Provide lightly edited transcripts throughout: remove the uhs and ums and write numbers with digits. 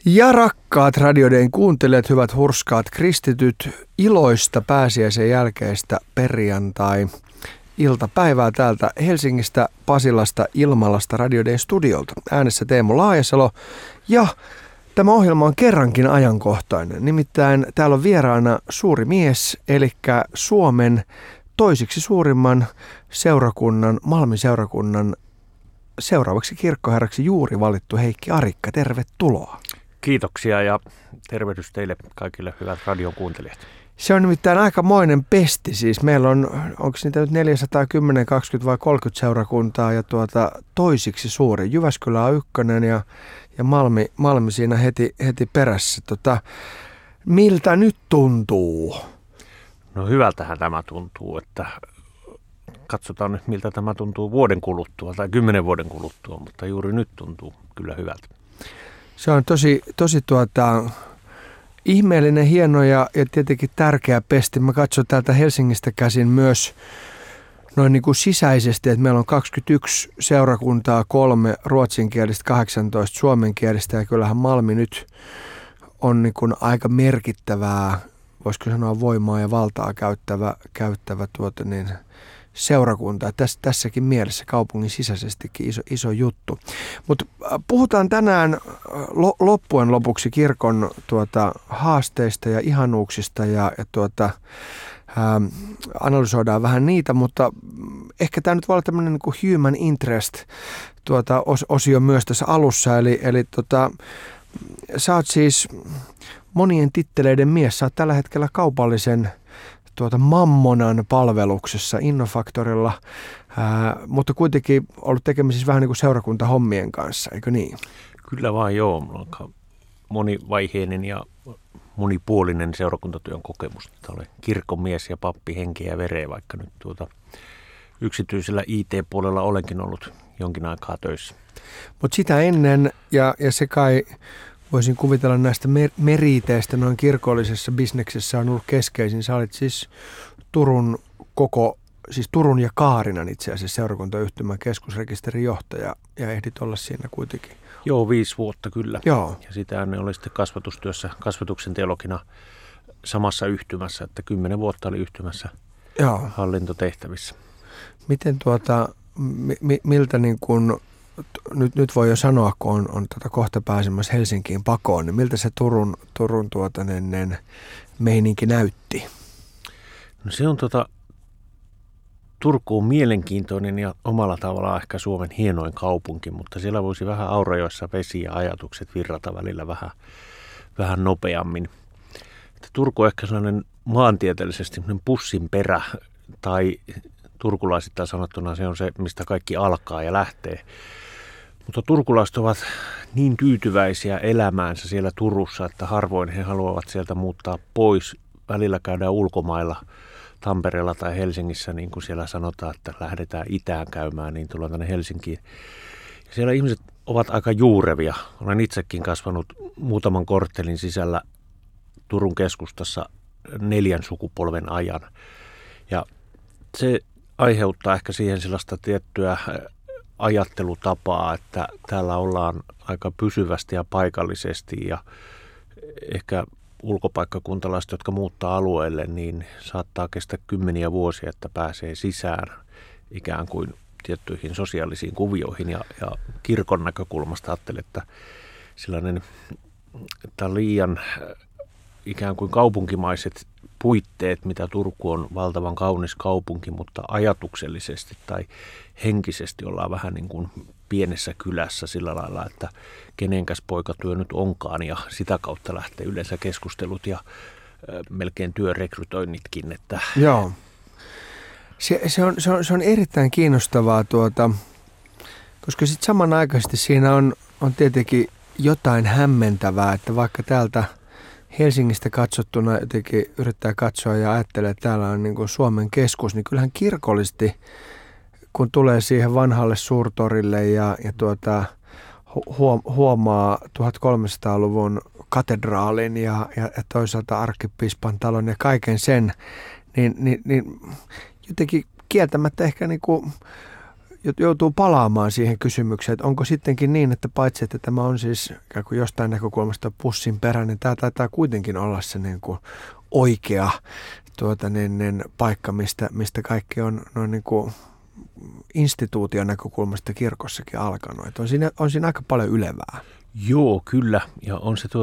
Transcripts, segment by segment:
Ja rakkaat Radioiden kuuntelijat, hyvät hurskaat kristityt, iloista pääsiäisen jälkeistä perjantai-iltapäivää täältä Helsingistä, Pasilasta, Ilmalasta, Radioiden studiolta. Äänessä Teemu Laajasalo ja tämä ohjelma on kerrankin ajankohtainen. Nimittäin täällä on vieraana suuri mies, eli Suomen toisiksi suurimman seurakunnan, Malmin seurakunnan seuraavaksi kirkkoherraksi juuri valittu Heikki Arikka. Tervetuloa. Kiitoksia ja tervehdys teille kaikille hyvät radion kuuntelijat. Se on nimittäin aikamoinen pesti. Siis meillä onko niitä nyt 410, 20 vai 30 seurakuntaa ja toisiksi suuri. Jyväskylä on ykkönen ja Malmi siinä heti perässä. Miltä nyt tuntuu? No hyvältähän tämä tuntuu, että katsotaan nyt miltä tämä tuntuu vuoden kuluttua tai 10 vuoden kuluttua, mutta juuri nyt tuntuu kyllä hyvältä. Se on tosi ihmeellinen, hieno ja tietenkin tärkeä pesti. Mä katson täältä Helsingistä käsin myös noin niin kuin sisäisesti, että meillä on 21 seurakuntaa, 3 ruotsinkielistä, 18 suomenkielistä ja kyllähän Malmi nyt on niin kuin aika merkittävää, voisiko sanoa voimaa ja valtaa käyttävä seurakunta. Tässäkin mielessä kaupungin sisäisestikin iso juttu. Mutta puhutaan tänään loppujen lopuksi kirkon haasteista ja ihanuuksista ja analysoidaan vähän niitä, mutta ehkä tämä nyt voi olla tämmöinen niin kuin human interest osio myös tässä alussa. Eli sä oot siis monien titteleiden mies. Sä oot tällä hetkellä kaupallisen Mammonan palveluksessa Innofactorilla, mutta kuitenkin ollut tekemisissä vähän niin kuin seurakuntahommien kanssa, eikö niin? Kyllä vaan joo, minulla on monivaiheinen ja monipuolinen seurakuntatyön kokemus. Olen kirkkomies ja pappi henkeä ja vereä, vaikka nyt yksityisellä IT-puolella olenkin ollut jonkin aikaa töissä. Mutta sitä ennen, ja se kai voisin kuvitella näistä meriteistä noin kirkollisessa bisneksessä on ollut keskeisin. Sä olit siis Turun ja Kaarinan itse asiassa seurakuntayhtymän keskusrekisterin johtaja ja ehdit olla siinä kuitenkin. Joo, 5 vuotta kyllä. Joo. Ja sitä ennen oli sitten kasvatustyössä, kasvatuksen teologina samassa yhtymässä, että 10 vuotta oli yhtymässä hallintotehtävissä. Miten miltä niin kuin nyt voi jo sanoa, kun on kohta pääsemässä Helsinkiin pakoon, niin miltä se Turun meininki näytti? No se on Turku on mielenkiintoinen ja omalla tavallaan ehkä Suomen hienoin kaupunki, mutta siellä voisi vähän Aurajoessa vesi ja ajatukset virrata välillä vähän nopeammin. Että Turku on ehkä sellainen maantieteellisesti pussin perä tai turkulaisittain sanottuna se on se, mistä kaikki alkaa ja lähtee. Mutta turkulaiset ovat niin tyytyväisiä elämäänsä siellä Turussa, että harvoin he haluavat sieltä muuttaa pois. Välillä käydään ulkomailla Tampereella tai Helsingissä, niin kuin siellä sanotaan, että lähdetään itään käymään, niin tullaan tänne Helsinkiin. Ja siellä ihmiset ovat aika juurevia. Olen itsekin kasvanut muutaman korttelin sisällä Turun keskustassa 4 sukupolven ajan. Ja se aiheuttaa ehkä siihen sellaista tiettyä ajattelutapaa, että täällä ollaan aika pysyvästi ja paikallisesti ja ehkä ulkopaikkakuntalaiset, jotka muuttaa alueelle, niin saattaa kestää 10 vuosia, että pääsee sisään ikään kuin tiettyihin sosiaalisiin kuvioihin ja kirkon näkökulmasta ajattelen, että sellainen liian ikään kuin kaupunkimaiset puitteet, mitä Turku on valtavan kaunis kaupunki, mutta ajatuksellisesti tai henkisesti ollaan vähän niin kuin pienessä kylässä sillä lailla, että kenenkäs poikatyö nyt onkaan ja sitä kautta lähtee yleensä keskustelut ja melkein työrekrytoinnitkin. Että joo. Se on erittäin kiinnostavaa, koska sitten samanaikaisesti siinä on tietenkin jotain hämmentävää, että vaikka täältä Helsingistä katsottuna jotenkin yrittää katsoa ja ajattelee, että täällä on niin kuin Suomen keskus, niin kyllähän kirkollisesti, kun tulee siihen vanhalle suurtorille ja huomaa 1300-luvun katedraalin ja toisaalta arkkipiispan talon ja kaiken sen, niin jotenkin kieltämättä ehkä niin kuin joutuu palaamaan siihen kysymykseen, että onko sittenkin niin, että paitsi että tämä on siis ikään kuin jostain näkökulmasta pussin perä, niin tämä taitaa kuitenkin olla se niin kuin oikea paikka, mistä kaikki on noin niin kuin instituution näkökulmasta kirkossakin alkanut. Että on siinä aika paljon ylevää. Joo, kyllä. Ja on se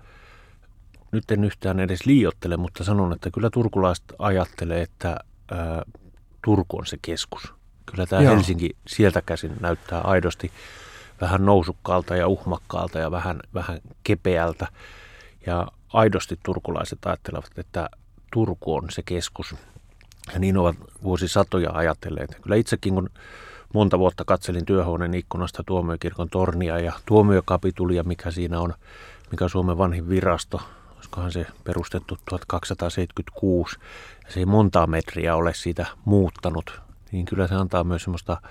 nyt en yhtään edes liioittele, mutta sanon, että kyllä turkulaiset ajattelee, että Turku on se keskus. Kyllä tämä Helsinki sieltä käsin näyttää aidosti vähän nousukkaalta ja uhmakkaalta ja vähän kepeältä. Ja aidosti turkulaiset ajattelevat, että Turku on se keskus. Ja niin ovat vuosisatoja ajatelleet. Kyllä itsekin, kun monta vuotta katselin työhuoneen ikkunasta Tuomiokirkon tornia ja tuomiokapitulia, mikä siinä on, mikä on Suomen vanhin virasto. Olisikohan se perustettu 1276 ja se ei montaa metriä ole siitä muuttanut. Niin kyllä se antaa myös semmoista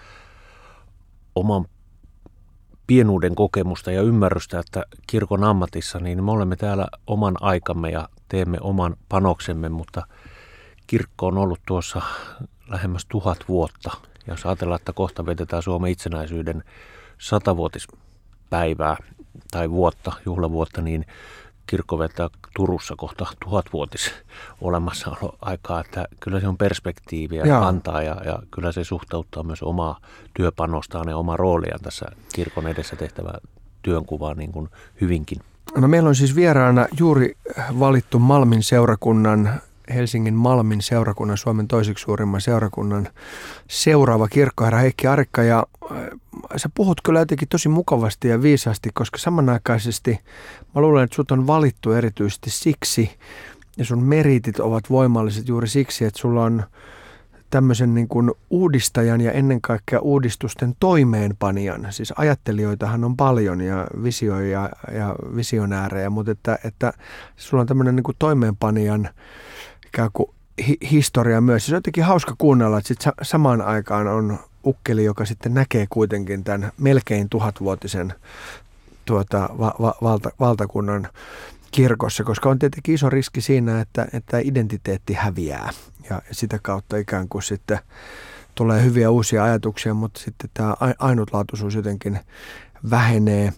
oman pienuuden kokemusta ja ymmärrystä, että kirkon ammatissa niin me olemme täällä oman aikamme ja teemme oman panoksemme, mutta kirkko on ollut tuossa lähemmäs 1000 vuotta. Ja jos ajatellaan, että kohta vietetään Suomen itsenäisyyden 100-vuotispäivää tai vuotta, juhlavuotta, niin kirkko vetää Turussa kohta 1000-vuotis olemassaoloaikaa, että kyllä se on perspektiiviä antaa ja kyllä se suhteuttaa myös omaa työpanostaan ja omaa rooliaan tässä kirkon edessä tehtävää työnkuvaa niin kuin hyvinkin. No, meillä on siis vieraana juuri valittu Malmin seurakunnan, Helsingin Malmin seurakunnan, Suomen toiseksi suurimman seurakunnan seuraava kirkkoherra Heikki Arikka. Ja sä puhut kyllä jotenkin tosi mukavasti ja viisaasti, koska samanaikaisesti mä luulen, että sut on valittu erityisesti siksi, ja sun meritit ovat voimalliset juuri siksi, että sulla on tämmöisen niin kuin uudistajan ja ennen kaikkea uudistusten toimeenpanijan. Siis ajattelijoitahan on paljon ja visioja ja visionäärejä, mutta että sulla on tämmöinen niin kuin toimeenpanijan ikään kuin historia myös. Se on jotenkin hauska kuunnella, että sitten samaan aikaan on ukkeli, joka sitten näkee kuitenkin tämän melkein 1000-vuotisen valtakunnan kirkossa, koska on tietenkin iso riski siinä, että identiteetti häviää ja sitä kautta ikään kuin sitten tulee hyviä uusia ajatuksia, mutta sitten tämä ainutlaatuisuus jotenkin vähenee.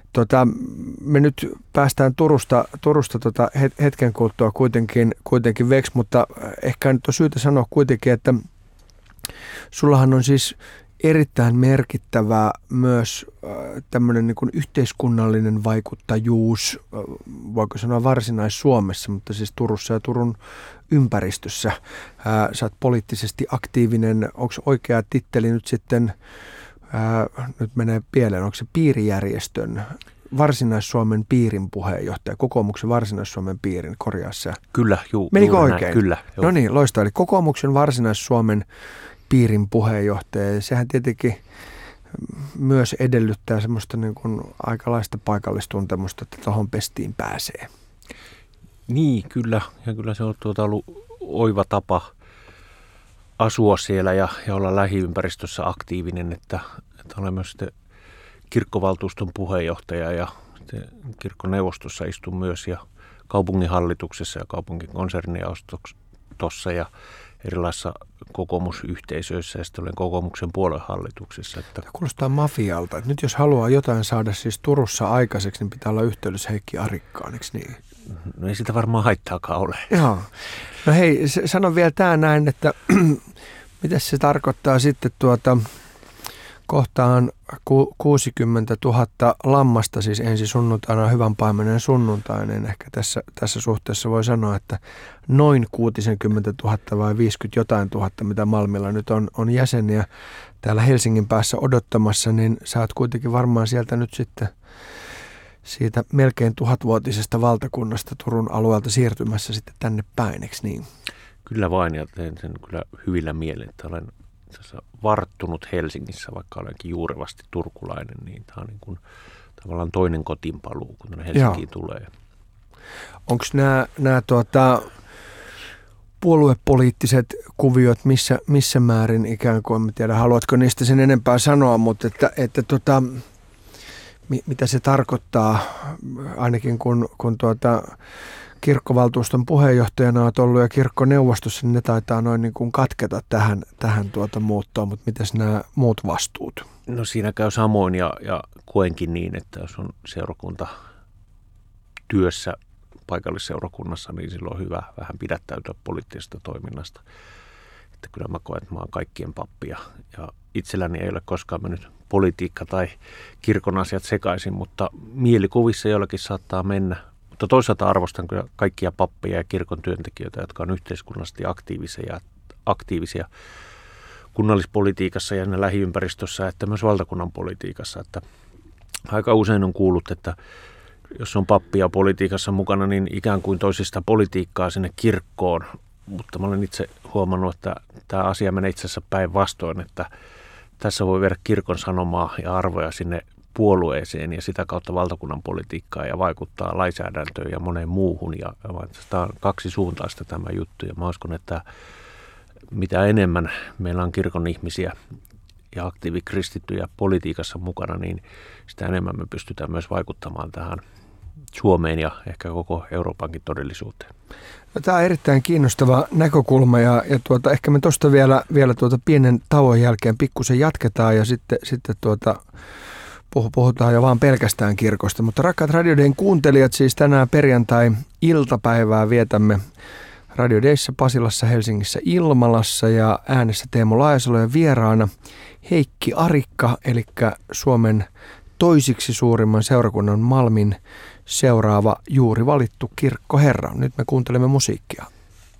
Me nyt päästään Turusta hetken kuluttua kuitenkin veksi, mutta ehkä nyt on syytä sanoa kuitenkin, että sullahan on siis erittäin merkittävä myös tämmöinen niin kuin yhteiskunnallinen vaikuttajuus, voiko sanoa Varsinais-Suomessa, mutta siis Turussa ja Turun ympäristössä. Sä oot poliittisesti aktiivinen, onko oikea titteli nyt sitten, nyt menee pieleen, onko se piirijärjestön Varsinais-Suomen piirin puheenjohtaja, kokoomuksen Varsinais-Suomen piirin, korjaa se. Kyllä, menikö oikein? Näin, kyllä. No niin, loistavaa. Eli kokoomuksen Varsinais-Suomen piirin puheenjohtaja. Sehän tietenkin myös edellyttää semmoista niin kuin aikalaista paikallistuntemusta, että tuohon pestiin pääsee. Niin, kyllä. Ja kyllä se on ollut oiva tapa asua siellä ja olla lähiympäristössä aktiivinen, että olen myös sitten kirkkovaltuuston puheenjohtaja ja kirkkoneuvostossa istun myös ja kaupunginhallituksessa ja kaupunkikonsernijaostossa ja erilaisissa kokoomusyhteisöissä ja sitten olen kokoomuksen puoluehallituksessa. Tämä kuulostaa mafialta. Että nyt jos haluaa jotain saada siis Turussa aikaiseksi, niin pitää olla yhteydessä Heikki Arikkaan, eikö niin? No ei sitä varmaan haittaakaan ole. Joo. No hei, sano vielä tämä näin, että mitä se tarkoittaa sitten kohtaan 60 000 lammasta, siis ensi sunnuntaina hyvän paimenen sunnuntai, niin ehkä tässä suhteessa voi sanoa, että noin 60 000 vai 50 jotain tuhatta, mitä Malmilla nyt on jäseniä täällä Helsingin päässä odottamassa, niin sä oot kuitenkin varmaan sieltä nyt sitten siitä melkein 1000-vuotisesta valtakunnasta Turun alueelta siirtymässä sitten tänne päin, eikö niin? Kyllä vain, ja teen sen kyllä hyvillä mielin, että olen varttunut Helsingissä, vaikka olenkin juurevasti turkulainen, niin tämä on niin kuin tavallaan toinen kotiinpaluu, kun tänne Helsinkiin tulee. Onko nämä puoluepoliittiset kuviot missä määrin ikään kuin, en tiedä, haluatko niistä sen enempää sanoa, mutta että mitä se tarkoittaa, ainakin kun kirkkovaltuuston puheenjohtajana olet ollut ja kirkkoneuvostossa, niin ne taitaa noin niin kuin katketa tähän muuttoon, mutta mitäs nämä muut vastuut? No siinä käy samoin ja koenkin niin, että jos on seurakunta työssä paikallisseurakunnassa, niin silloin on hyvä vähän pidättäytyä poliittisesta toiminnasta. Että kyllä mä koen, että mä oon kaikkien pappi ja itselläni ei ole koskaan mennyt politiikka tai kirkon asiat sekaisin, mutta mielikuvissa jollakin saattaa mennä. Mutta toisaalta arvostan kyllä kaikkia pappeja ja kirkon työntekijöitä, jotka on yhteiskunnallisesti aktiivisia kunnallispolitiikassa ja lähiympäristössä, että myös valtakunnan politiikassa. Että aika usein on kuullut, että jos on pappia politiikassa mukana, niin ikään kuin toisista politiikkaa sinne kirkkoon. Mutta mä olen itse huomannut, että tämä asia menee itse asiassa päinvastoin, että tässä voi viedä kirkon sanomaa ja arvoja sinne puolueeseen ja sitä kautta valtakunnan politiikkaa ja vaikuttaa lainsäädäntöön ja moneen muuhun. Ja tämä on kaksisuuntaista tämä juttu ja mä uskon, että mitä enemmän meillä on kirkon ihmisiä ja aktiivikristittyjä politiikassa mukana, niin sitä enemmän me pystytään myös vaikuttamaan tähän Suomeen ja ehkä koko Euroopankin todellisuuteen. No, tämä on erittäin kiinnostava näkökulma ja ehkä me tuosta vielä pienen tauon jälkeen pikkusen jatketaan ja sitten puhutaan jo vaan pelkästään kirkosta. Mutta rakkaat Radio Dayn kuuntelijat, siis tänään perjantai-iltapäivää vietämme Radio Dayssä Pasilassa, Helsingissä, Ilmalassa ja äänessä Teemu Laajasalo ja vieraana Heikki Arikka, eli Suomen toisiksi suurimman seurakunnan Malmin seuraava juuri valittu kirkkoherra. Nyt me kuuntelemme musiikkia.